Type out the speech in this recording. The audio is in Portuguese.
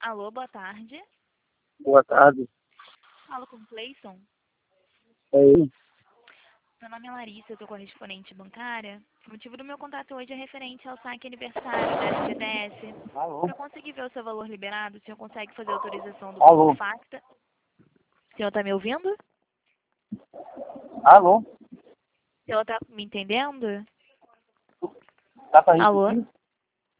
Alô, boa tarde. Boa tarde. Falo com o Cleison. É ele? Meu nome é Larissa, eu sou correspondente bancária. O motivo do meu contato hoje é referente ao saque aniversário da FGTS. Alô? Para conseguir ver o seu valor liberado, o senhor consegue fazer a autorização do Alô? Banco Facta? O senhor está me ouvindo? Alô? O senhor está me entendendo? Dá pra Alô? repetir?